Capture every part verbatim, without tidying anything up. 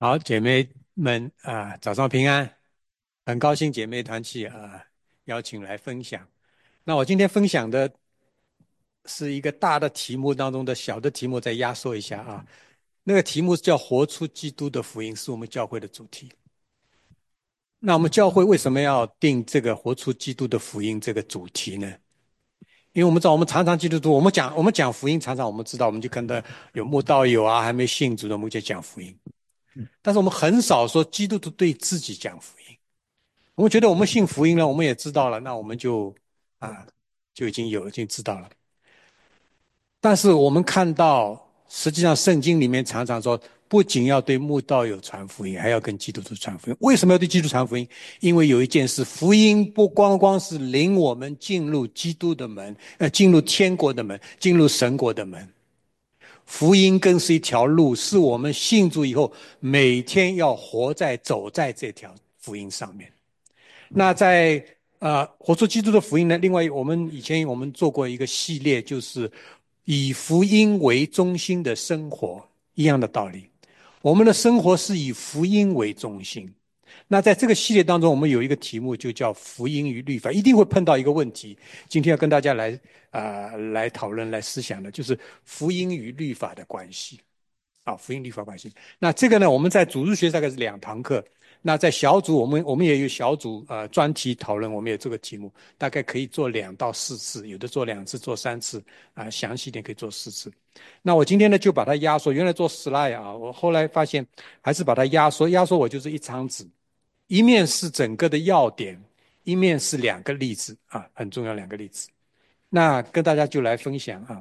好，姐妹们啊，早上平安！很高兴姐妹团契啊邀请来分享。那我今天分享的是一个大的题目当中的小的题目，再压缩一下啊。那个题目叫“活出基督的福音”，是我们教会的主题。那我们教会为什么要定这个“活出基督的福音”这个主题呢？因为我们知道，我们常常基督徒，我们讲我们讲福音，常常我们知道，我们就看到有慕道友啊，还没信主的，我们就讲福音。但是我们很少说基督徒对自己讲福音。我们觉得我们信福音了，我们也知道了，那我们就啊就已经有已经知道了。但是我们看到，实际上圣经里面常常说，不仅要对慕道友传福音，还要跟基督徒传福音。为什么要对基督徒传福音？因为有一件事，福音不光光是领我们进入基督的门，呃，进入天国的门，进入神国的门。福音更是一条路，是我们信主以后每天要活在走在这条福音上面。那在呃活出基督的福音呢，另外我们以前我们做过一个系列，就是以福音为中心的生活，一样的道理。我们的生活是以福音为中心。那在这个系列当中，我们有一个题目就叫福音与律法，一定会碰到一个问题，今天要跟大家来啊、呃、来讨论来思想的，就是福音与律法的关系啊，福音律法关系。那这个呢，我们在主日学大概是两堂课，那在小组我们我们也有小组呃专题讨论，我们有这个题目，大概可以做两到四次，有的做两次，做三次啊、呃，详细一点可以做四次。那我今天呢就把它压缩，原来做 slide 啊，我后来发现还是把它压缩，压缩我就是一张纸。一面是整个的要点，一面是两个例子啊，很重要两个例子。那跟大家就来分享啊。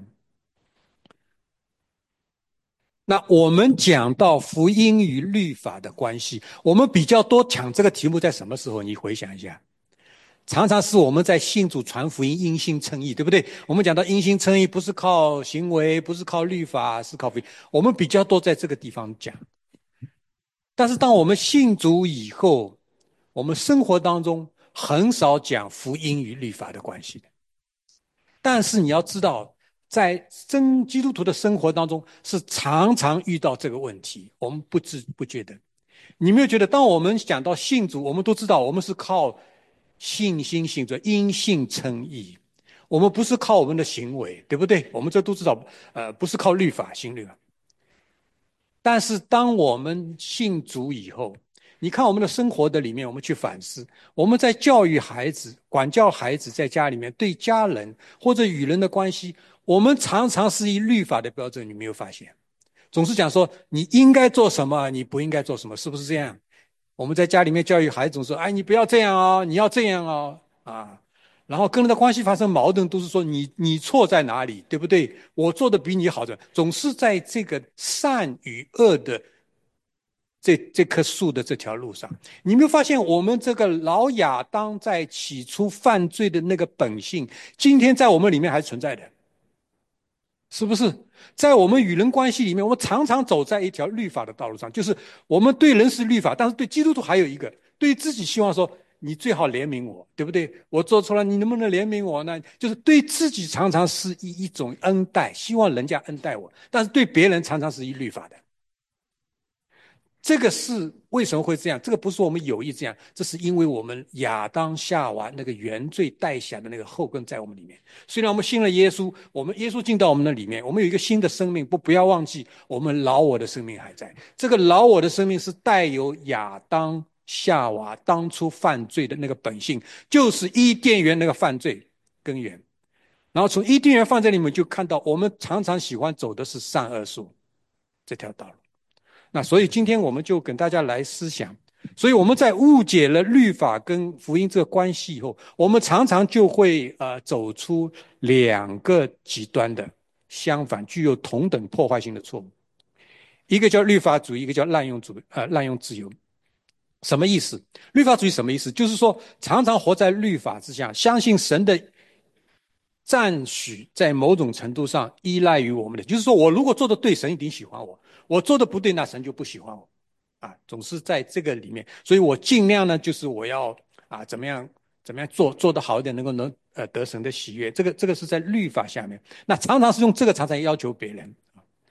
那我们讲到福音与律法的关系，我们比较多讲这个题目在什么时候？你回想一下，常常是我们在信主传福音，因信称义，对不对？我们讲到因信称义，不是靠行为，不是靠律法，是靠福音。我们比较多在这个地方讲。但是当我们信主以后，我们生活当中很少讲福音与律法的关系的。但是你要知道，在真基督徒的生活当中，是常常遇到这个问题，我们不知不觉的。你没有觉得，当我们讲到信主，我们都知道我们是靠信心信主，因信称义，我们不是靠我们的行为，对不对？我们这都知道，呃，不是靠律法行律法。但是当我们信主以后，你看我们的生活的里面，我们去反思，我们在教育孩子、管教孩子，在家里面对家人或者与人的关系，我们常常是以律法的标准，你没有发现？总是讲说你应该做什么，你不应该做什么，是不是这样？我们在家里面教育孩子，总说：“哎，你不要这样哦，你要这样哦。”啊，然后跟人的关系发生矛盾，都是说你你错在哪里，对不对？我做的比你好的，总是在这个善与恶的这这棵树的这条路上，你没有发现我们这个老亚当在起初犯罪的那个本性，今天在我们里面还是存在的，是不是？在我们与人关系里面，我们常常走在一条律法的道路上，就是我们对人是律法，但是对基督徒还有一个，对自己希望说你最好怜悯我，对不对？我做错了，你能不能怜悯我呢？就是对自己常常是一一种恩待，希望人家恩待我，但是对别人常常是一律法的。这个是为什么会这样？这个不是我们有意这样，这是因为我们亚当夏娃那个原罪带下的那个后根在我们里面。虽然我们信了耶稣，我们耶稣进到我们的里面，我们有一个新的生命，不不要忘记，我们老我的生命还在。这个老我的生命是带有亚当夏娃当初犯罪的那个本性，就是伊甸园那个犯罪根源。然后从伊甸园犯罪里面就看到，我们常常喜欢走的是善恶树这条道路。那所以今天我们就跟大家来思想，所以我们在误解了律法跟福音这个关系以后，我们常常就会呃走出两个极端的相反具有同等破坏性的错误，一个叫律法主义，一个叫滥用主呃滥用自由。什么意思？律法主义什么意思？就是说常常活在律法之下，相信神的赞许在某种程度上依赖于我们的，就是说我如果做的对，神一定喜欢我；我做的不对，那神就不喜欢我。啊，总是在这个里面，所以我尽量呢，就是我要啊怎么样怎么样做做得好一点，能够能呃得神的喜悦。这个这个是在律法下面，那常常是用这个常常要求别人。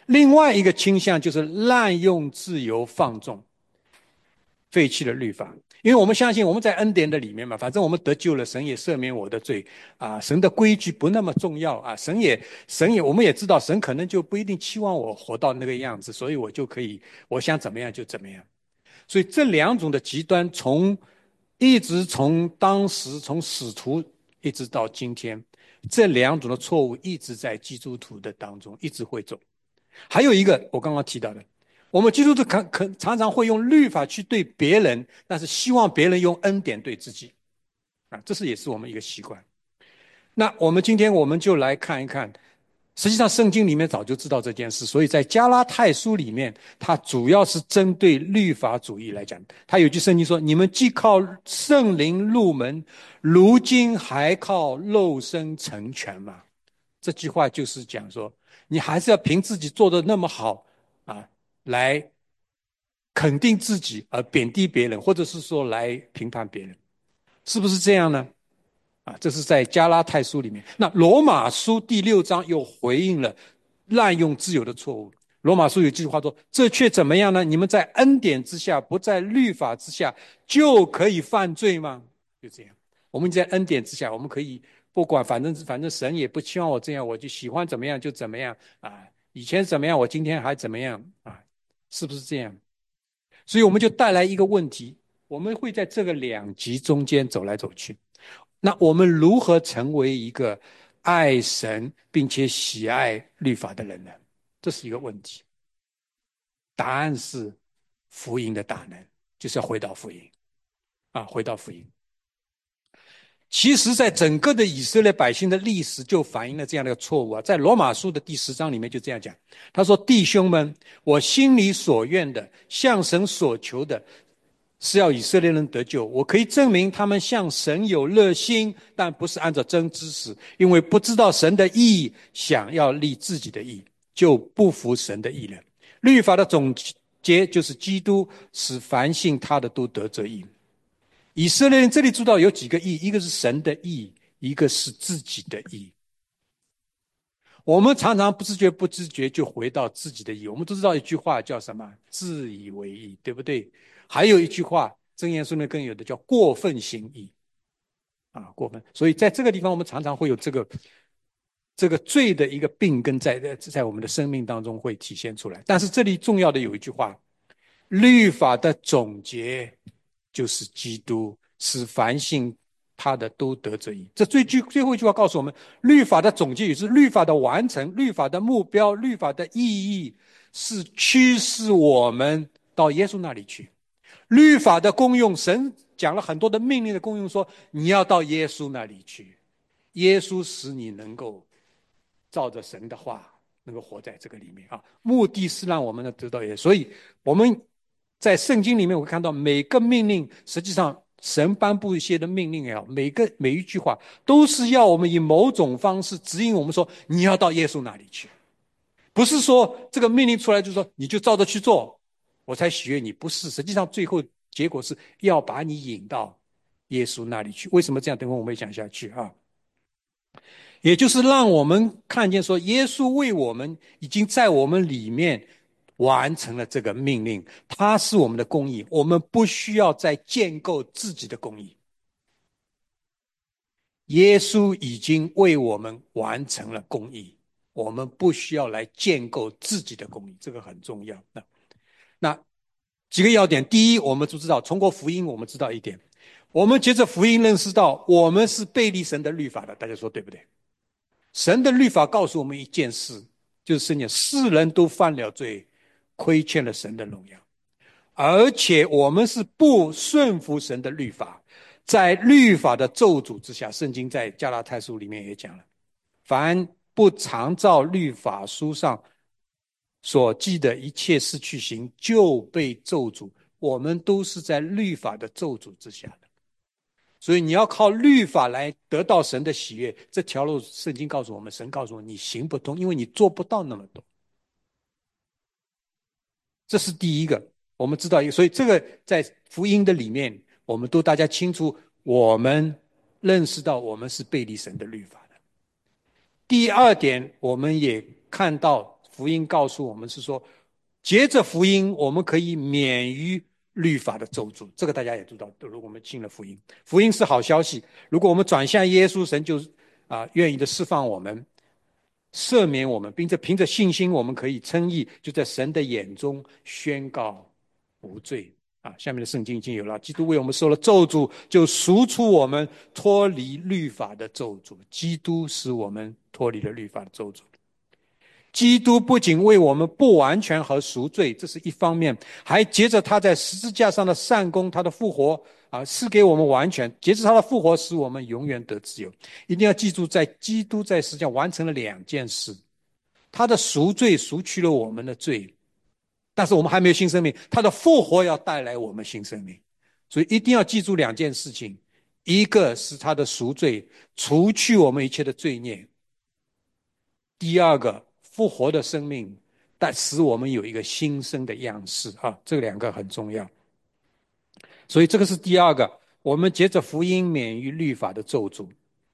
另外一个倾向就是滥用自由放纵，废弃了律法。因为我们相信我们在恩典的里面嘛，反正我们得救了，神也赦免我的罪啊，神的规矩不那么重要啊，神也神也我们也知道，神可能就不一定期望我活到那个样子，所以我就可以我想怎么样就怎么样。所以这两种的极端，从一直从当时从使徒一直到今天，这两种的错误一直在基督徒的当中一直会走。还有一个我刚刚提到的，我们基督徒可可常常会用律法去对别人，但是希望别人用恩典对自己啊，这是也是我们一个习惯。那我们今天我们就来看一看，实际上圣经里面早就知道这件事，所以在加拉太书里面，它主要是针对律法主义来讲。它有句圣经说：你们既靠圣灵入门，如今还靠肉身成全嘛。这句话就是讲说，你还是要凭自己做的那么好啊，来肯定自己而贬低别人，或者是说来评判别人，是不是这样呢？啊，这是在加拉太书里面。那罗马书第六章又回应了滥用自由的错误。罗马书有句话说：这却怎么样呢？你们在恩典之下，不在律法之下，就可以犯罪吗？就这样，我们在恩典之下，我们可以不管，反正反正神也不期望我这样，我就喜欢怎么样就怎么样啊。以前怎么样，我今天还怎么样啊？是不是这样？所以我们就带来一个问题，我们会在这个两极中间走来走去。那我们如何成为一个爱神并且喜爱律法的人呢？这是一个问题。答案是福音的大能，就是要回到福音啊，回到福音。其实在整个的以色列百姓的历史就反映了这样的一个错误啊，在罗马书的第十章里面就这样讲，他说：弟兄们，我心里所愿的，向神所求的，是要以色列人得救。我可以证明他们向神有热心，但不是按照真知识，因为不知道神的义，想要立自己的义，就不服神的义了。律法的总结就是基督使凡信他的都得这义。以色列人这里知道有几个义，一个是神的义，一个是自己的义。我们常常不自觉不自觉就回到自己的义。我们都知道一句话叫什么？自以为义，对不对？还有一句话，箴言书里面更有的叫过分行义啊，过分。所以在这个地方，我们常常会有这个这个罪的一个病根在在我们的生命当中会体现出来。但是这里重要的有一句话，律法的总结就是基督，使凡信他的都得这义。这最句最后一句话告诉我们，律法的总结也是律法的完成，律法的目标，律法的意义是驱使我们到耶稣那里去。律法的功用，神讲了很多的命令的功用，说你要到耶稣那里去，耶稣使你能够照着神的话能够活在这个里面啊，目的是让我们能得到耶稣。所以我们在圣经里面我会看到每个命令，实际上神颁布一些的命令也好，每个每一句话都是要我们以某种方式指引我们说你要到耶稣那里去，不是说这个命令出来就说你就照着去做我才喜悦你，不是，实际上最后结果是要把你引到耶稣那里去。为什么这样？等会我们会讲下去啊。也就是让我们看见说，耶稣为我们已经在我们里面完成了这个命令，他是我们的公义，我们不需要再建构自己的公义。耶稣已经为我们完成了公义，我们不需要来建构自己的公义，这个很重要。那那几个要点，第一，我们都知道，通过福音我们知道一点，我们接着福音认识到我们是背离神的律法的，大家说对不对？神的律法告诉我们一件事，就是圣经，世人都犯了罪，亏欠了神的荣耀，而且我们是不顺服神的律法，在律法的咒诅之下。圣经在加拉太书里面也讲了，凡不常照律法书上所记的一切事去行，就被咒诅。我们都是在律法的咒诅之下的，所以你要靠律法来得到神的喜悦，这条路圣经告诉我们，神告诉我们你行不通，因为你做不到那么多。这是第一个，我们知道一个，所以这个在福音的里面，我们都大家清楚，我们认识到我们是背离神的律法的。第二点，我们也看到福音告诉我们是说，借着福音我们可以免于律法的咒诅。这个大家也知道，如果我们信了福音，福音是好消息。如果我们转向耶稣，神就啊、呃、愿意的释放我们，赦免我们，并且凭着信心我们可以称义，就在神的眼中宣告无罪。啊，下面的圣经已经有了，基督为我们受了咒诅，就赎出我们脱离律法的咒诅。基督使我们脱离了律法的咒诅。基督不仅为我们不完全和赎罪，这是一方面，还接着他在十字架上的善功，他的复活啊，是给我们完全，接着他的复活使我们永远得自由。一定要记住，在基督在十字架完成了两件事，他的赎罪赎去了我们的罪，但是我们还没有新生命，他的复活要带来我们新生命。所以一定要记住两件事情，一个是他的赎罪，除去我们一切的罪孽；第二个，复活的生命，但使我们有一个新生的样式啊，这两个很重要。所以这个是第二个，我们借着福音免于律法的咒诅。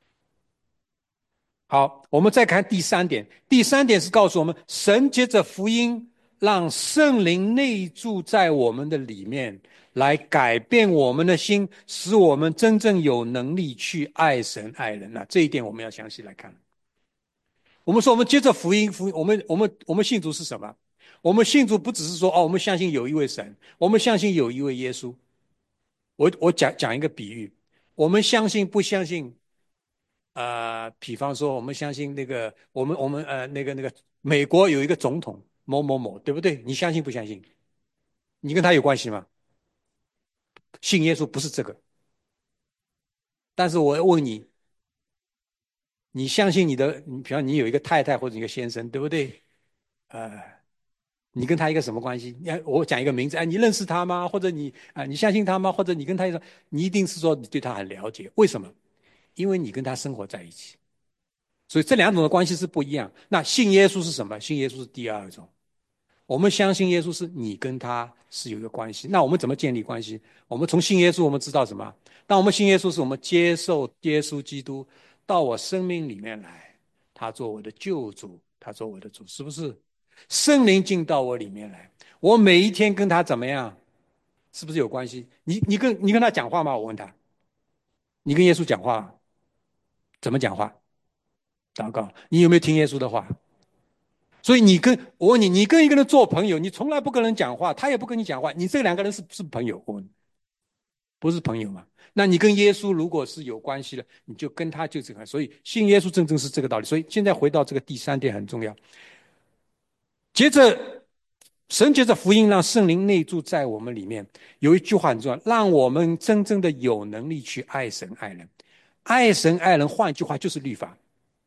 好，我们再看第三点。第三点是告诉我们，神借着福音让圣灵内住在我们的里面，来改变我们的心，使我们真正有能力去爱神爱人。那这一点我们要详细来看。我们说，我们接着福音，福音，我们我们我们信主是什么？我们信主不只是说哦，我们相信有一位神，我们相信有一位耶稣。我我讲讲一个比喻，我们相信不相信？呃，比方说，我们相信那个，我们我们呃那个那个美国有一个总统某某某，对不对？你相信不相信？你跟他有关系吗？信耶稣不是这个，但是我问你，你相信你的，你比方你有一个太太或者一个先生，对不对？呃，你跟他一个什么关系？你我讲一个名字，哎，你认识他吗？或者你啊、呃，你相信他吗？或者你跟他一个，你一定是说你对他很了解。为什么？因为你跟他生活在一起。所以这两种的关系是不一样。那信耶稣是什么？信耶稣是第二种。我们相信耶稣是你跟他是有一个关系。那我们怎么建立关系？我们从信耶稣，我们知道什么？当我们信耶稣，是我们接受耶稣基督到我生命里面来，他做我的救主，他做我的主，是不是？圣灵进到我里面来，我每一天跟他怎么样？是不是有关系？你你跟你跟他讲话吗？我问他，你跟耶稣讲话怎么讲话？祷告。你有没有听耶稣的话？所以你跟我问你，你跟一个人做朋友，你从来不跟人讲话，他也不跟你讲话，你这两个人是不是朋友？我问，不是朋友嘛？那你跟耶稣如果是有关系的，你就跟他就这个。所以信耶稣正正是这个道理。所以现在回到这个第三点很重要。接着，神借着福音让圣灵内住在我们里面。有一句话很重要，让我们真正的有能力去爱神爱人。爱神爱人，换一句话就是律法。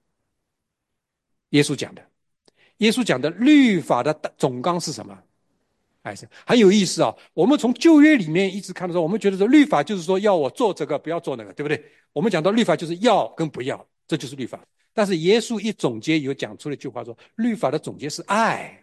耶稣讲的，耶稣讲的律法的总纲是什么？爱神。很有意思啊！我们从旧约里面一直看到说，我们觉得说律法就是说要我做这个，不要做那个，对不对？我们讲到律法就是要跟不要，这就是律法。但是耶稣一总结，有讲出了一句话说，律法的总结是爱，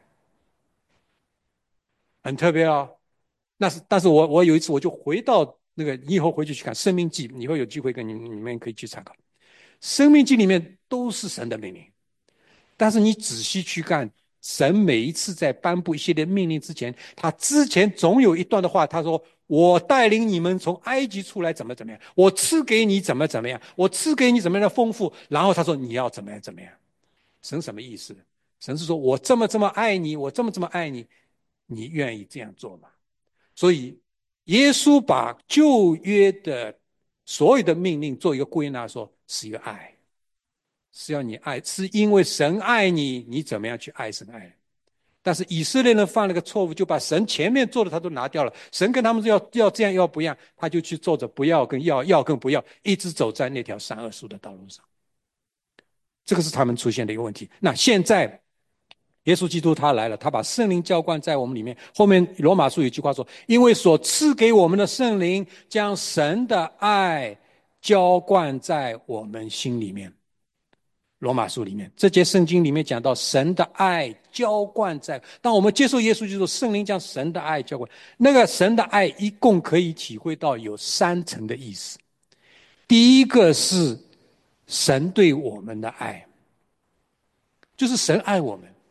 很特别哦。那是，但是我我有一次我就回到那个，你以后回去去看《生命记》，以后有机会跟你你们可以去参考，《生命记》里面都是神的命令。但是你仔细去看，神每一次在颁布一系列命令之前，他之前总有一段的话，他说：“我带领你们从埃及出来，怎么怎么样？我赐给你怎么怎么样？我赐给你怎么样的丰富？”然后他说：“你要怎么样怎么样？”神什么意思？神是说我这么这么爱你，我这么这么爱你，你愿意这样做吗？所以，耶稣把旧约的所有的命令做一个归纳，说是一个爱。是要你爱，是因为神爱你，你怎么样去爱神爱人？但是以色列人犯了个错误，就把神前面做的他都拿掉了。神跟他们说要要这样要不样，他就去做着不要跟要要跟不要，一直走在那条善恶树的道路上。这个是他们出现的一个问题。那现在耶稣基督他来了，他把圣灵浇灌在我们里面。后面罗马书有一句话说：“因为所赐给我们的圣灵，将神的爱浇灌在我们心里面。”罗马书里面，这节圣经里面讲到神的爱浇灌在，当我们接受耶稣基督，圣灵将神的爱浇灌。那个神的爱一共可以体会到有三层的意思。第一个是神对我们的爱，就是神爱我们。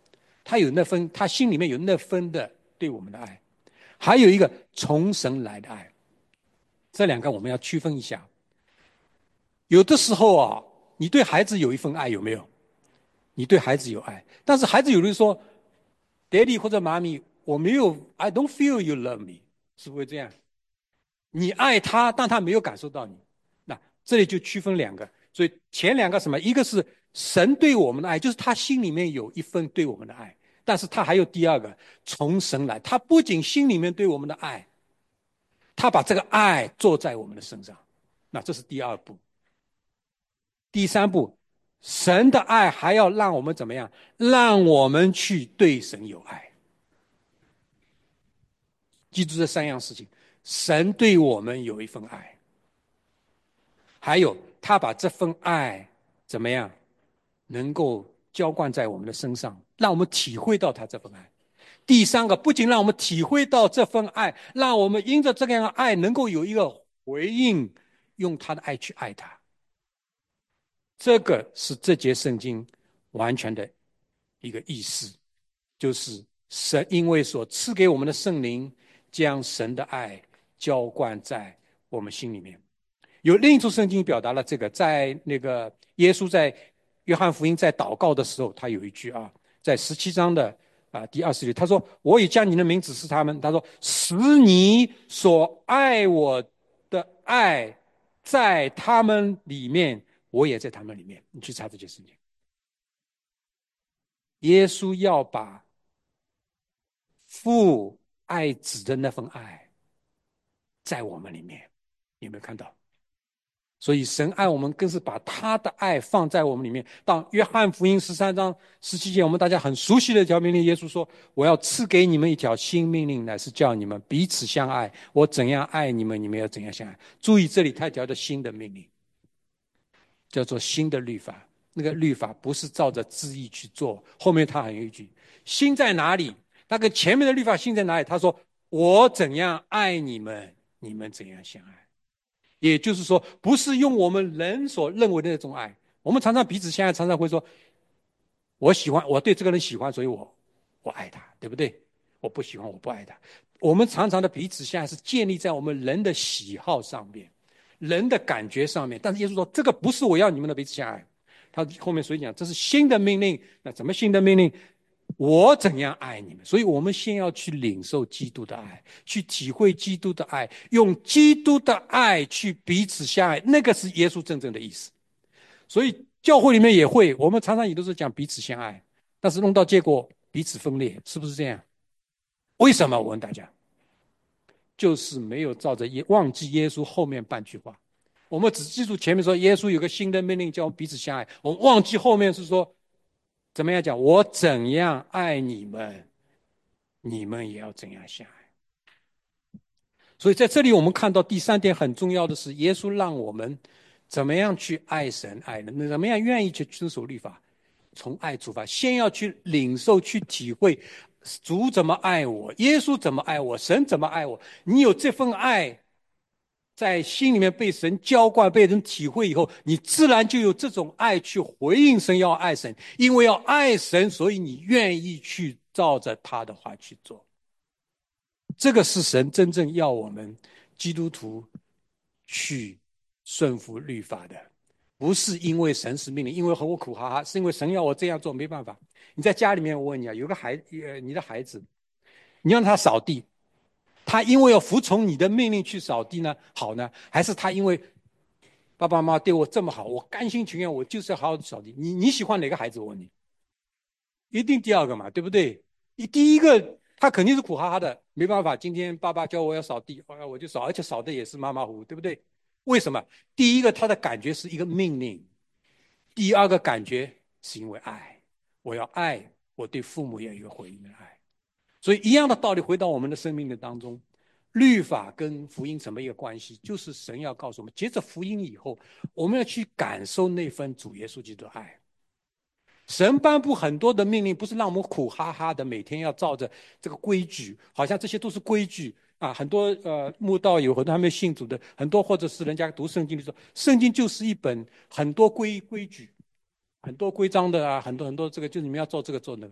他有那份，他心里面有那份的对我们的爱，还有一个从神来的爱。这两个我们要区分一下。有的时候啊，你对孩子有一份爱，有没有？你对孩子有爱，但是孩子有人说 ，Daddy 或者妈咪，我没有 ，I don't feel you love me， 是不是这样？你爱他，但他没有感受到你。那这里就区分两个，所以前两个什么？一个是神对我们的爱，就是他心里面有一份对我们的爱，但是他还有第二个，从神来，他不仅心里面对我们的爱，他把这个爱做在我们的身上。那这是第二步。第三步，神的爱还要让我们怎么样？让我们去对神有爱。记住这三样事情：神对我们有一份爱，还有他把这份爱怎么样能够浇灌在我们的身上，让我们体会到他这份爱。第三个，不仅让我们体会到这份爱，让我们因着这样的爱能够有一个回应，用他的爱去爱他。这个是这节圣经完全的一个意思，就是神因为所赐给我们的圣灵，将神的爱浇灌在我们心里面。有另一处圣经表达了这个，在那个耶稣在约翰福音在祷告的时候，他有一句啊，在十七章的啊第二十节，他说：“我已将你的名指示他们。”他说：“使你所爱我的爱在他们里面，我也在他们里面。”你去查这件事情。耶稣要把父爱子的那份爱在我们里面，有没有看到？所以神爱我们，更是把他的爱放在我们里面。到约翰福音十三章十七节，我们大家很熟悉的一条命令，耶稣说：“我要赐给你们一条新命令，乃是叫你们彼此相爱。我怎样爱你们，你们要怎样相爱。”注意，这里他讲的新的命令，叫做新的律法。那个律法不是照着字义去做，后面他还有一句：“新在哪里？”那个前面的律法新在哪里？他说：“我怎样爱你们，你们怎样相爱。”也就是说，不是用我们人所认为的那种爱。我们常常彼此相爱，常常会说：“我喜欢，我对这个人喜欢，所以我我爱他，对不对？我不喜欢，我不爱他。”我们常常的彼此相爱是建立在我们人的喜好上面，人的感觉上面。但是耶稣说：“这个不是我要你们的彼此相爱。”他后面所以讲，这是新的命令。那怎么新的命令？我怎样爱你们？所以我们先要去领受基督的爱，去体会基督的爱，用基督的爱去彼此相爱，那个是耶稣真正的意思。所以教会里面也会，我们常常也都是讲彼此相爱，但是弄到结果彼此分裂，是不是这样？为什么？我问大家，就是没有照着耶忘记耶稣后面半句话。我们只记住前面说耶稣有个新的命令叫我们彼此相爱，我们忘记后面是说怎么样讲？我怎样爱你们，你们也要怎样相爱。所以在这里我们看到第三点很重要的是，耶稣让我们怎么样去爱神爱人，怎么样愿意去遵守律法，从爱出发，先要去领受去体会主怎么爱我，耶稣怎么爱我，神怎么爱我。你有这份爱在心里面被神浇灌，被人体会以后，你自然就有这种爱去回应神，要爱神。因为要爱神，所以你愿意去照着他的话去做。这个是神真正要我们基督徒去顺服律法的，不是因为神是命令，因为和我苦哈哈，是因为神要我这样做，没办法。你在家里面，我问你啊，有个孩呃，你的孩子，你让他扫地，他因为要服从你的命令去扫地呢，好呢，还是他因为爸爸妈妈对我这么好，我甘心情愿，我就是要好好的扫地？你你喜欢哪个孩子？我问你，一定第二个嘛，对不对？你第一个他肯定是苦哈哈的，没办法，今天爸爸叫我要扫地，我就扫，而且扫的也是马马虎虎，对不对？为什么？第一个他的感觉是一个命令，第二个感觉是因为爱，我要爱，我对父母也有一个回应的爱。所以一样的道理回到我们的生命的当中，律法跟福音什么一个关系？就是神要告诉我们，接着福音以后，我们要去感受那份主耶稣基督的爱。神颁布很多的命令，不是让我们苦哈哈的每天要照着这个规矩，好像这些都是规矩啊。很多呃慕道友，很多还没有信主的，很多或者是人家读圣经的时候，圣经就是一本很多规规矩、很多规章的啊，很多很多这个就是你们要做这个做那个。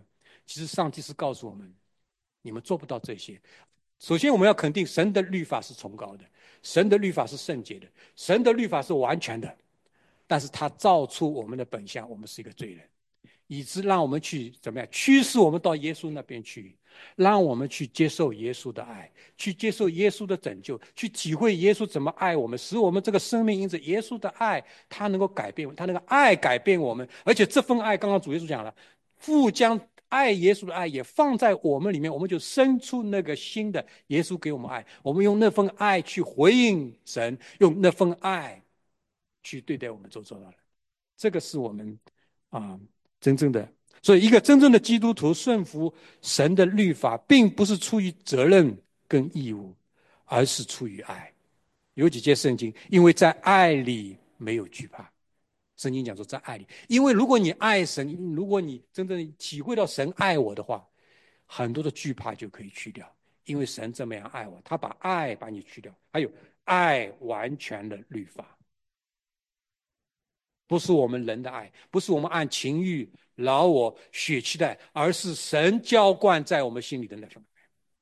其实上帝是告诉我们，你们做不到这些。首先我们要肯定神的律法是崇高的，神的律法是圣洁的，神的律法是完全的，但是他造出我们的本相，我们是一个罪人，以致让我们去怎么样驱使我们到耶稣那边去，让我们去接受耶稣的爱，去接受耶稣的拯救，去体会耶稣怎么爱我们，使我们这个生命因着耶稣的爱，他能够改变，他那个爱改变我们，而且这份爱刚刚主耶稣讲了，父将爱耶稣的爱也放在我们里面，我们就生出那个新的耶稣给我们爱，我们用那份爱去回应神，用那份爱去对待我们周遭的人，这个是我们啊真正的。所以一个真正的基督徒顺服神的律法，并不是出于责任跟义务，而是出于爱。有几节圣经，因为在爱里没有惧怕。圣经讲说在爱里，因为如果你爱神，如果你真正体会到神爱我的话，很多的惧怕就可以去掉，因为神这么样爱我，他把爱把你去掉。还有爱完全的律法，不是我们人的爱，不是我们按情欲老我血气的爱，而是神浇灌在我们心里的那份爱。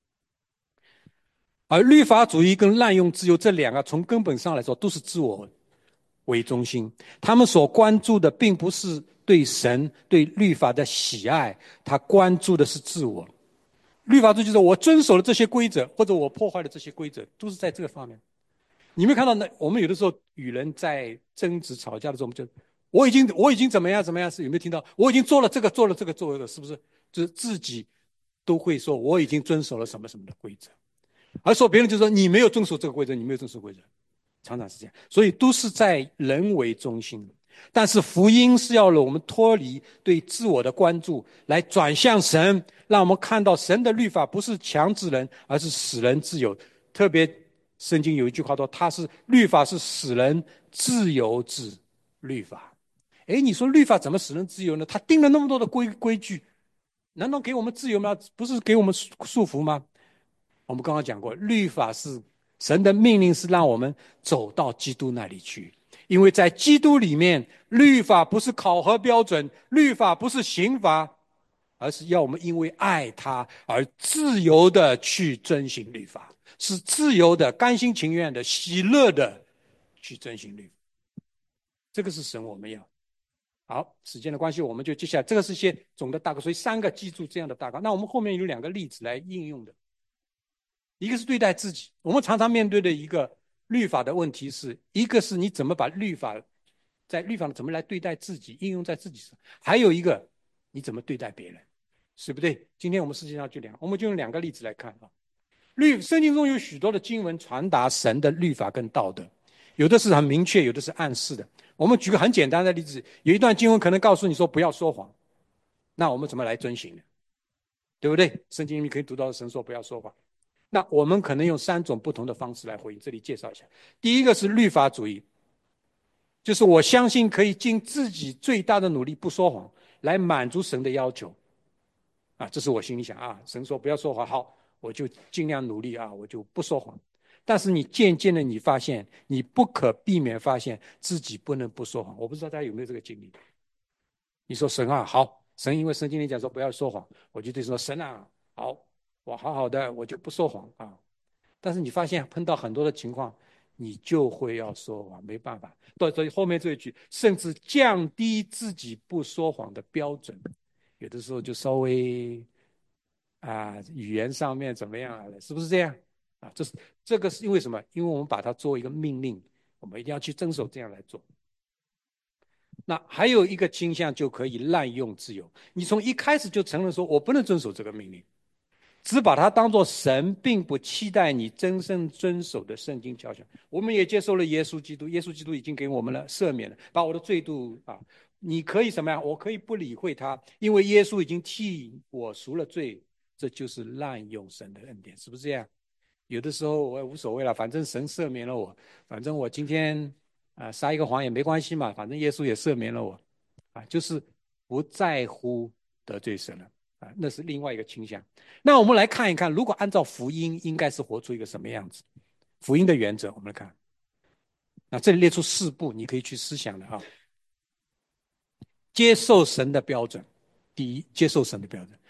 而律法主义跟滥用自由这两个从根本上来说都是自我为中心，他们所关注的并不是对神对律法的喜爱，他关注的是自我。律法主义就是我遵守了这些规则，或者我破坏了这些规则，都是在这个方面。你没看到那我们有的时候与人在争执吵架的时候，我们就我已经我已经怎么样怎么样，是有没有听到？我已经做了这个做了这个做了，是不是？就是自己都会说我已经遵守了什么什么的规则，而说别人就说你没有遵守这个规则，你没有遵守规则，常常是这样。所以都是在人为中心。但是福音是要我们脱离对自我的关注，来转向神，让我们看到神的律法不是强制人，而是使人自由。特别圣经有一句话说，它是律法是使人自由之律法。诶，你说律法怎么使人自由呢？他定了那么多的规规矩，难道给我们自由吗？不是给我们束缚吗？我们刚刚讲过，律法是神的命令，是让我们走到基督那里去。因为在基督里面，律法不是考核标准，律法不是刑罚，而是要我们因为爱他而自由的去遵行律法，是自由的、甘心情愿的、喜乐的去遵行律法。这个是神我们要。好，时间的关系，我们就接下来，这个是一些总的大纲，所以三个记住这样的大纲。那我们后面有两个例子来应用的。一个是对待自己，我们常常面对的一个律法的问题是，一个是你怎么把律法在律法怎么来对待自己，应用在自己上，还有一个你怎么对待别人，对不对？今天我们实际上就两，我们就用两个例子来看啊。律圣经中有许多的经文传达神的律法跟道德，有的是很明确，有的是暗示的。我们举个很简单的例子，有一段经文可能告诉你说不要说谎，那我们怎么来遵行呢？对不对？圣经里面可以读到神说不要说谎。那我们可能用三种不同的方式来回应，这里介绍一下。第一个是律法主义，就是我相信可以尽自己最大的努力不说谎，来满足神的要求。啊，这是我心里想啊，神说不要说谎，好，我就尽量努力啊，我就不说谎。但是你渐渐的，你发现你不可避免发现自己不能不说谎。我不知道大家有没有这个经历？你说神啊，好，神因为圣经里讲说不要说谎，我就对说神啊，好，我好好的，我就不说谎啊。但是你发现碰到很多的情况，你就会要说谎，没办法。所以后面这一句，甚至降低自己不说谎的标准，有的时候就稍微啊语言上面怎么样了，是不是这样？啊，这是这个是因为什么？因为我们把它作为一个命令，我们一定要去遵守，这样来做。那还有一个倾向就可以滥用自由，你从一开始就承认说我不能遵守这个命令。只把它当作神并不期待你真正遵守的圣经教训。我们也接受了耶稣基督，耶稣基督已经给我们了赦免了，把我的罪度啊，你可以什么样？我可以不理会他，因为耶稣已经替我赎了罪。这就是滥用神的恩典，是不是这样？有的时候我也无所谓了，反正神赦免了我，反正我今天啊撒一个谎也没关系嘛，反正耶稣也赦免了我，啊，就是不在乎得罪神了。啊，那是另外一个倾向。那我们来看一看，如果按照福音，应该是活出一个什么样子？福音的原则，我们来看。那这里列出四步，你可以去思想的啊。接受神的标准，第一，接受神的标准。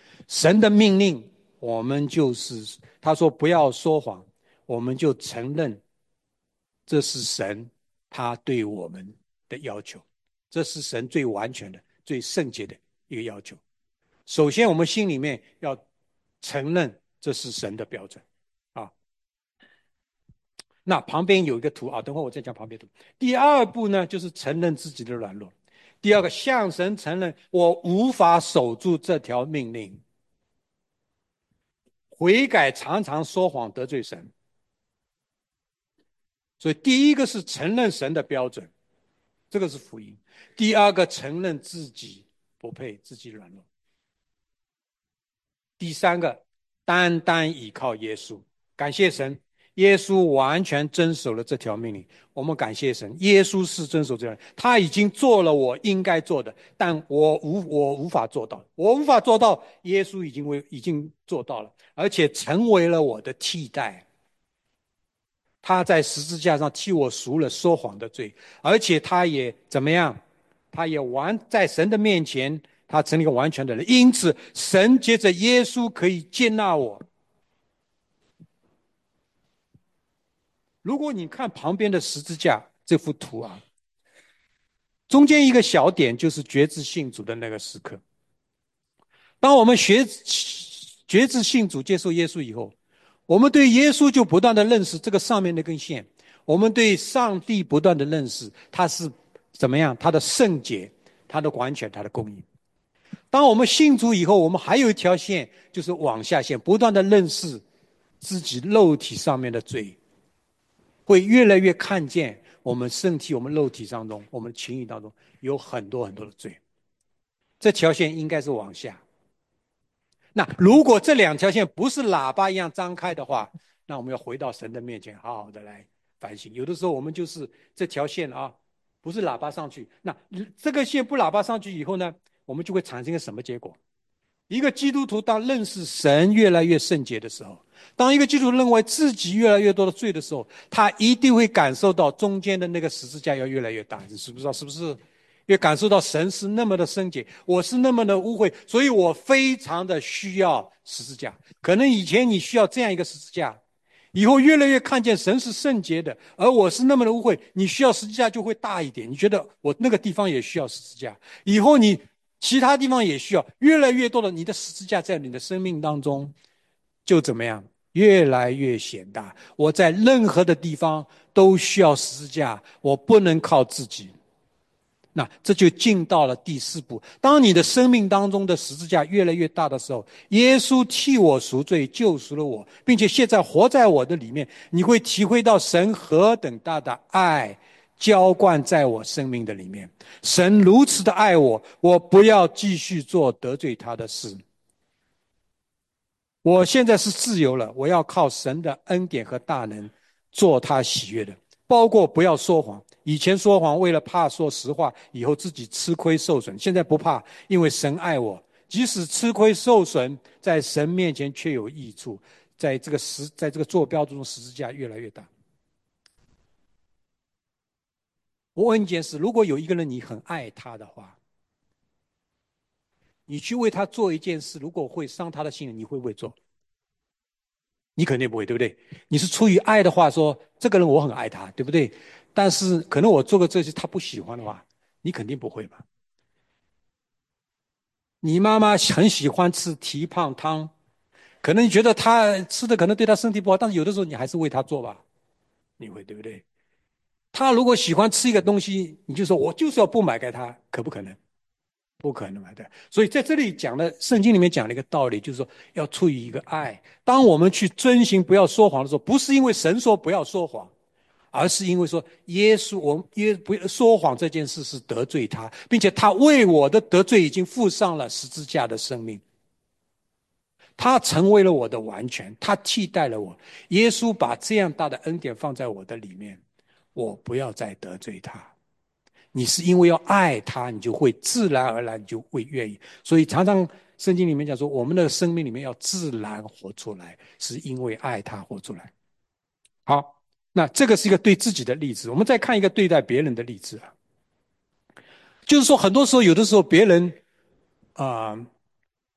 神的命令，我们就是他说不要说谎，我们就承认这是神他对我们的要求，这是神最完全的、最圣洁的一个要求。首先，我们心里面要承认这是神的标准啊。那旁边有一个图啊，等会我再讲旁边图。第二步呢，就是承认自己的软弱。第二个，向神承认我无法守住这条命令，悔改常常说谎得罪神。所以第一个是承认神的标准，这个是福音。第二个，承认自己不配，自己软弱。第三个，单单依靠耶稣。感谢神，耶稣完全遵守了这条命令。我们感谢神，耶稣是遵守这条，他已经做了我应该做的，但我无我无法做到，我无法做到，耶稣已经为已经做到了，而且成为了我的替代。他在十字架上替我赎了说谎的罪，而且他也怎么样？他也完在神的面前，他成了一个完全的人。因此，神借着耶稣可以接纳我。如果你看旁边的十字架这幅图啊，中间一个小点就是决志信主的那个时刻。当我们学决志信主、接受耶稣以后，我们对耶稣就不断的认识这个上面那根线，我们对上帝不断的认识，他是怎么样？他的圣洁，他的完全，他的公义。当我们信主以后，我们还有一条线，就是往下线，不断的认识自己肉体上面的罪，会越来越看见我们身体、我们肉体当中、我们的情欲当中有很多很多的罪。这条线应该是往下。那如果这两条线不是喇叭一样张开的话，那我们要回到神的面前，好好的来反省。有的时候我们就是这条线啊，不是喇叭上去，那这个线不喇叭上去以后呢，我们就会产生一个什么结果？一个基督徒当认识神越来越圣洁的时候，当一个基督徒认为自己越来越多的罪的时候，他一定会感受到中间的那个十字架要越来越大，你知不知道？是不是？越感受到神是那么的圣洁，我是那么的污秽，所以我非常的需要十字架。可能以前你需要这样一个十字架，以后越来越看见神是圣洁的，而我是那么的污秽，你需要十字架就会大一点。你觉得我那个地方也需要十字架，以后你其他地方也需要，越来越多的你的十字架在你的生命当中就怎么样？越来越显大。我在任何的地方都需要十字架，我不能靠自己。那这就进到了第四步。当你的生命当中的十字架越来越大的时候，耶稣替我赎罪，救赎了我，并且现在活在我的里面，你会体会到神何等大的爱浇灌在我生命的里面。神如此的爱我，我不要继续做得罪他的事。我现在是自由了，我要靠神的恩典和大能做他喜悦的，包括不要说谎。以前说谎为了怕说实话以后自己吃亏受损，现在不怕，因为神爱我，即使吃亏受损，在神面前却有益处。在这个十在这个坐标中十字架越来越大。我问一件事，如果有一个人你很爱他的话，你去为他做一件事，如果会伤他的心，你会不会做？你肯定不会，对不对？你是出于爱的话说，这个人我很爱他，对不对？但是可能我做个这些他不喜欢的话，你肯定不会吧？你妈妈很喜欢吃蹄膀汤，可能你觉得他吃的可能对他身体不好，但是有的时候你还是为他做吧，你会对不对？他如果喜欢吃一个东西，你就说我就是要不买给他，可不可能？不可能嘛，对。所以在这里讲的圣经里面讲了一个道理，就是说要出于一个爱。当我们去遵行不要说谎的时候，不是因为神说不要说谎，而是因为说耶稣，我们耶不说谎这件事是得罪他，并且他为我的得罪已经付上了十字架的生命，他成为了我的完全，他替代了我。耶稣把这样大的恩典放在我的里面，我不要再得罪他。你是因为要爱他，你就会自然而然你就会愿意。所以常常圣经里面讲说，我们的生命里面要自然活出来，是因为爱他活出来。好，那这个是一个对自己的例子。我们再看一个对待别人的例子啊，就是说很多时候有的时候别人啊、呃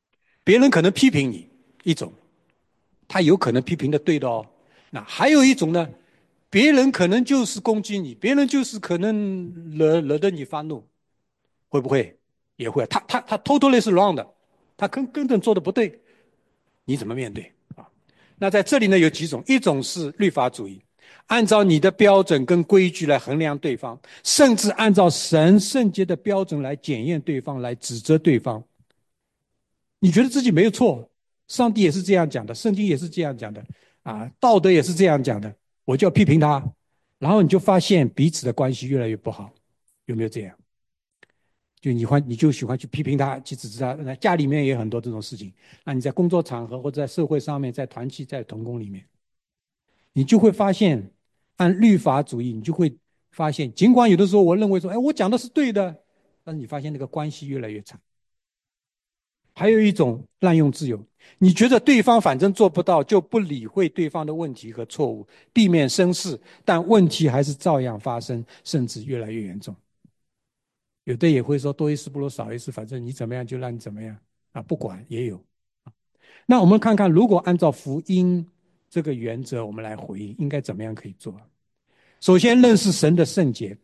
别人可能批评你一种，他有可能批评的对的哦。那还有一种呢，别人可能就是攻击你，别人就是可能惹惹得你发怒，会不会？也会。他他他 totally 是 wrong 的，他根根本做的不对，你怎么面对啊？那在这里呢有几种，一种是律法主义，按照你的标准跟规矩来衡量对方，甚至按照神圣洁的标准来检验对方，来指责对方。你觉得自己没有错，上帝也是这样讲的，圣经也是这样讲的，啊，道德也是这样讲的，我就要批评他，然后你就发现彼此的关系越来越不好，有没有这样？就你欢你就喜欢去批评他，去指责他，那家里面也有很多这种事情，那你在工作场合或者在社会上面，在团契在同工里面，你就会发现，按律法主义，你就会发现，尽管有的时候我认为说，哎，我讲的是对的，但是你发现那个关系越来越差。还有一种滥用自由，你觉得对方反正做不到，就不理会对方的问题和错误，避免生事，但问题还是照样发生，甚至越来越严重。有的也会说多一事不如少一事，反正你怎么样就让你怎么样啊，不管也有。那我们看看，如果按照福音这个原则，我们来回应，应该怎么样可以做？首先，认识神的圣洁，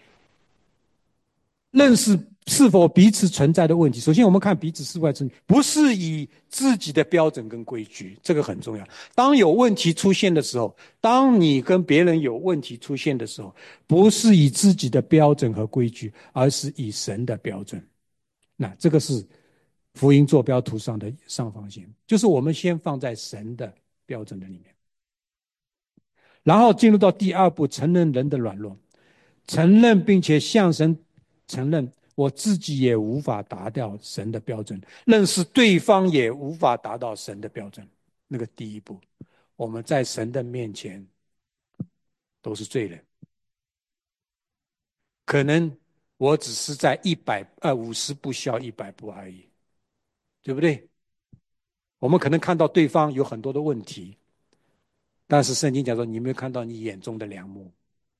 认识是否彼此存在的问题。首先，我们看彼此是否存在，不是以自己的标准跟规矩，这个很重要。当有问题出现的时候，当你跟别人有问题出现的时候，不是以自己的标准和规矩，而是以神的标准。那这个是福音坐标图上的上方线，就是我们先放在神的标准的里面，然后进入到第二步，承认人的软弱，承认并且向神承认我自己也无法达到神的标准，认识对方也无法达到神的标准。那个第一步，我们在神的面前都是罪人，可能我只是在一百呃五十步笑一百步而已，对不对？我们可能看到对方有很多的问题，但是圣经讲说，你没有看到你眼中的良木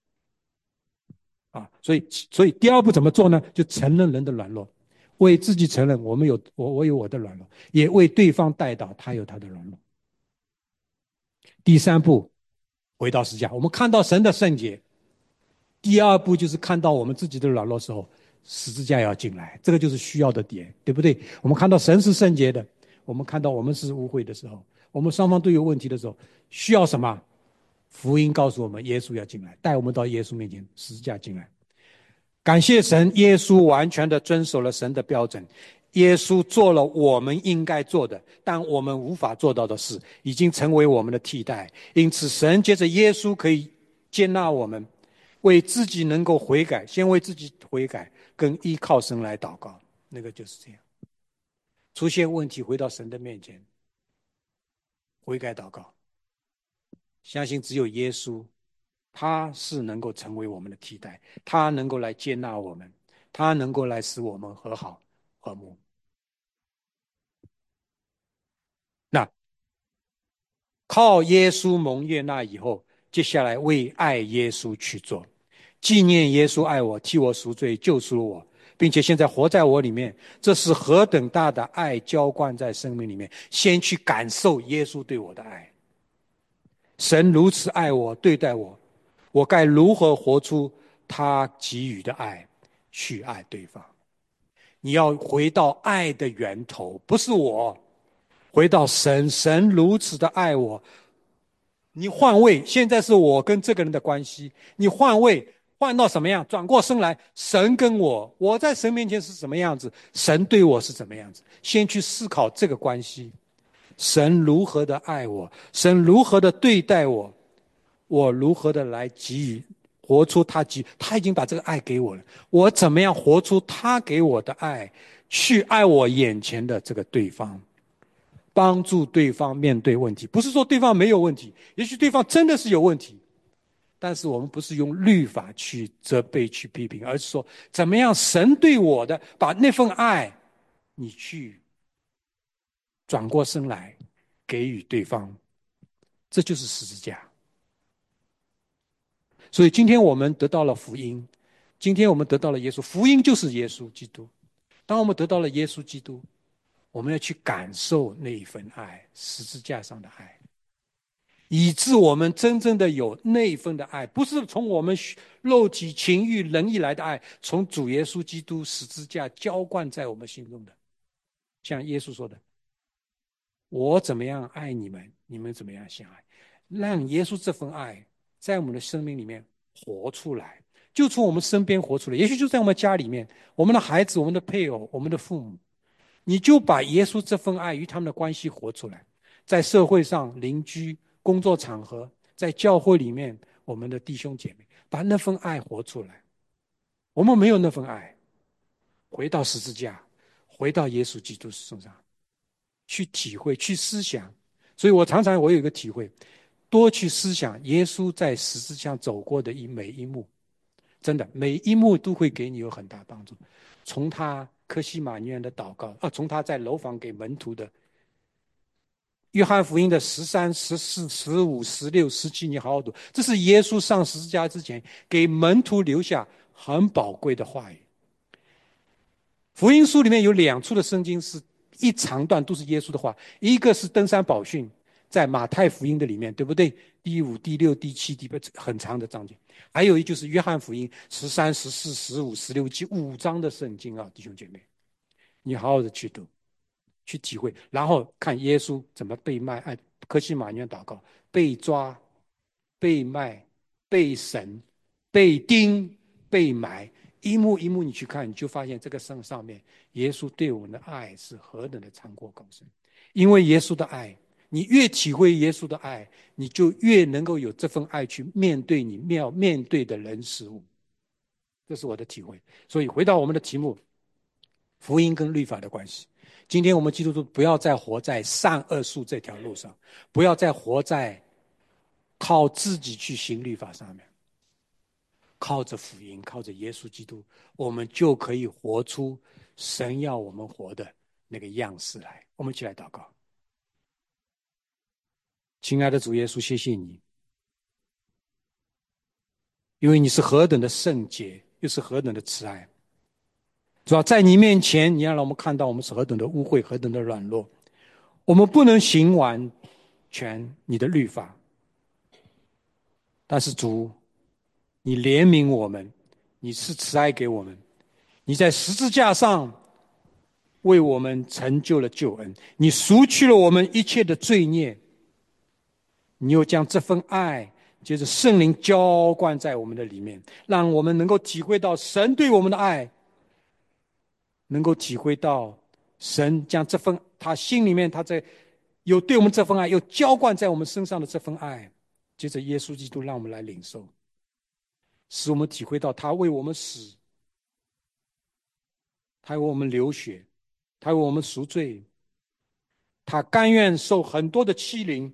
啊。所以，所以第二步怎么做呢？就承认人的软弱，为自己承认我们有我我有我的软弱，也为对方带到他有他的软弱。第三步，回到十字架，我们看到神的圣洁。第二步就是看到我们自己的软弱时候，十字架要进来，这个就是需要的点，对不对？我们看到神是圣洁的，我们看到我们是污秽的时候，我们双方都有问题的时候，需要什么？福音告诉我们，耶稣要进来，带我们到耶稣面前，十字架进来。感谢神，耶稣完全的遵守了神的标准，耶稣做了我们应该做的，但我们无法做到的事，已经成为我们的替代。因此，神借着耶稣可以接纳我们，为自己能够悔改，先为自己悔改，跟依靠神来祷告，那个就是这样。出现问题，回到神的面前，悔改祷告，相信只有耶稣，他是能够成为我们的替代，他能够来接纳我们，他能够来使我们和好和睦。那靠耶稣蒙悦纳以后，接下来为爱耶稣去做，纪念耶稣爱我，替我赎罪，救赎了我，并且现在活在我里面，这是何等大的爱浇灌在生命里面。先去感受耶稣对我的爱，神如此爱我，对待我，我该如何活出他给予的爱，去爱对方？你要回到爱的源头，不是我，回到神，神如此的爱我。你换位，现在是我跟这个人的关系，你换位，换到什么样？转过身来，神跟我，我在神面前是什么样子？神对我是怎么样子？先去思考这个关系，神如何的爱我，神如何的对待我，我如何的来给予，活出他给，他已经把这个爱给我了，我怎么样活出他给我的爱，去爱我眼前的这个对方，帮助对方面对问题。不是说对方没有问题，也许对方真的是有问题，但是我们不是用律法去责备去批评，而是说怎么样神对我的，把那份爱你去转过身来给予对方，这就是十字架。所以今天我们得到了福音，今天我们得到了耶稣，福音就是耶稣基督。当我们得到了耶稣基督， 我们要去感受那一份爱，十字架上的爱，以致我们真正的有那一份的爱，不是从我们肉体情欲人意来的爱，从主耶稣基督十字架浇灌在我们心中的。像耶稣说的，我怎么样爱你们，你们怎么样相爱，让耶稣这份爱在我们的生命里面活出来，就从我们身边活出来，也许就在我们家里面，我们的孩子，我们的配偶，我们的父母，你就把耶稣这份爱与他们的关系活出来，在社会上、邻居、工作场合，在教会里面，我们的弟兄姐妹，把那份爱活出来。我们没有那份爱，回到十字架，回到耶稣基督身上去体会，去思想。所以我常常我有一个体会，多去思想耶稣在十字架走过的一每一幕，真的每一幕都会给你有很大帮助。从他客西马尼园的祷告，啊，从他在楼房给门徒的，约翰福音的十三、十四、十五、十六、十七，你好好读，这是耶稣上十字架之前给门徒留下很宝贵的话语。福音书里面有两处的圣经是一长段都是耶稣的话，一个是登山宝训，在马太福音的里面，对不对？第五、第六、第七、第八很长的章节，还有一就是约翰福音十三、十四、十五、十六及五章的圣经啊，弟兄姐妹，你好好的去读，去体会，然后看耶稣怎么被卖，哎，客西马尼园祷告，被抓、被卖、被审、被钉、被埋。一幕一幕你去看，你就发现这个圣上面耶稣对我们的爱是何等的长阔高深。因为耶稣的爱，你越体会耶稣的爱，你就越能够有这份爱去面对你要面对的人事物。这是我的体会。所以回到我们的题目，福音跟律法的关系。今天我们基督徒不要再活在善恶树这条路上，不要再活在靠自己去行律法上面，靠着福音，靠着耶稣基督，我们就可以活出神要我们活的那个样式来。我们一起来祷告。亲爱的主耶稣，谢谢你，因为你是何等的圣洁，又是何等的慈爱。主要在你面前，你要让我们看到我们是何等的污秽，何等的软弱，我们不能行完全你的律法。但是主，你怜悯我们，你是慈爱给我们，你在十字架上为我们成就了救恩，你赎去了我们一切的罪孽，你又将这份爱接着圣灵浇灌在我们的里面，让我们能够体会到神对我们的爱，能够体会到神将这份他心里面他在有对我们这份爱又浇灌在我们身上的这份爱，接着耶稣基督让我们来领受，使我们体会到他为我们死，他为我们流血，他为我们赎罪，他甘愿受很多的欺凌，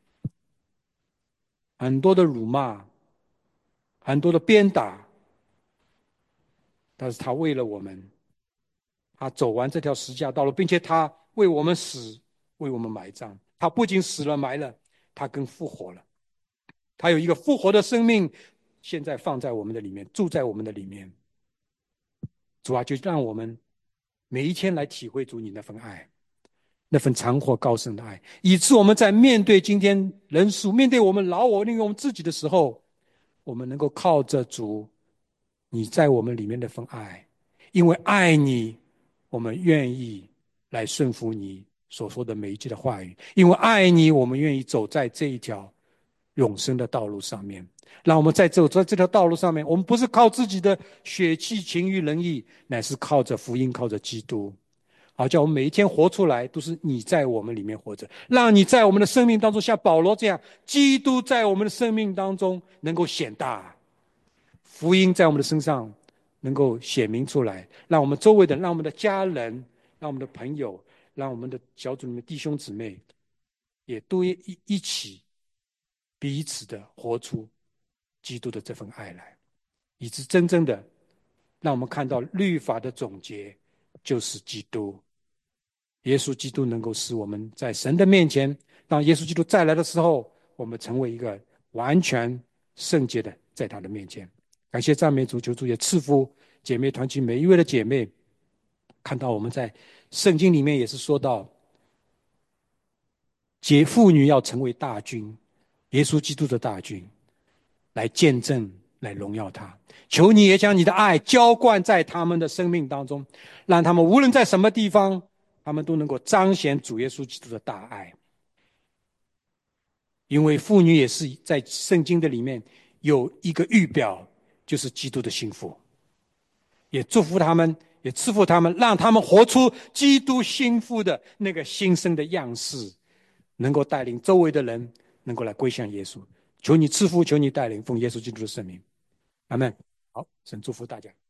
很多的辱骂，很多的鞭打，但是他为了我们，他走完这条十字架道路，并且他为我们死，为我们埋葬。他不仅死了埋了，他更复活了。他有一个复活的生命，现在放在我们的里面，住在我们的里面。主啊，就让我们每一天来体会主你那份爱，那份长阔高深的爱，以致我们在面对今天人数，面对我们老我，面对我们自己的时候，我们能够靠着主你在我们里面那份爱，因为爱你，我们愿意来顺服你所说的每一句的话语，因为爱你，我们愿意走在这一条永生的道路上面。让我们在走在这条道路上面，我们不是靠自己的血气情欲仁义，乃是靠着福音，靠着基督。好，叫我们每一天活出来，都是你在我们里面活着，让你在我们的生命当中，像保罗这样，基督在我们的生命当中能够显大，福音在我们的身上能够显明出来，让我们周围的，让我们的家人，让我们的朋友，让我们的小组里面弟兄姊妹，也都一一起彼此的活出基督的这份爱来，以致真正的让我们看到律法的总结就是基督。耶稣基督能够使我们在神的面前，当耶稣基督再来的时候，我们成为一个完全圣洁的在他的面前。感谢赞美主，求主也赐福姐妹团体每一位的姐妹， 看到我们在圣经里面也是说到，结妇女要成为大军，耶稣基督的大军，来见证，来荣耀他。求你也将你的爱浇灌在他们的生命当中，让他们无论在什么地方，他们都能够彰显主耶稣基督的大爱。因为妇女也是在圣经的里面有一个预表，就是基督的幸福。也祝福他们，也赐福他们，让他们活出基督心腹的那个新生的样式，能够带领周围的人能够来归向耶稣。求你赐福，求你带领，奉耶稣基督的圣名，阿们。好，神祝福大家。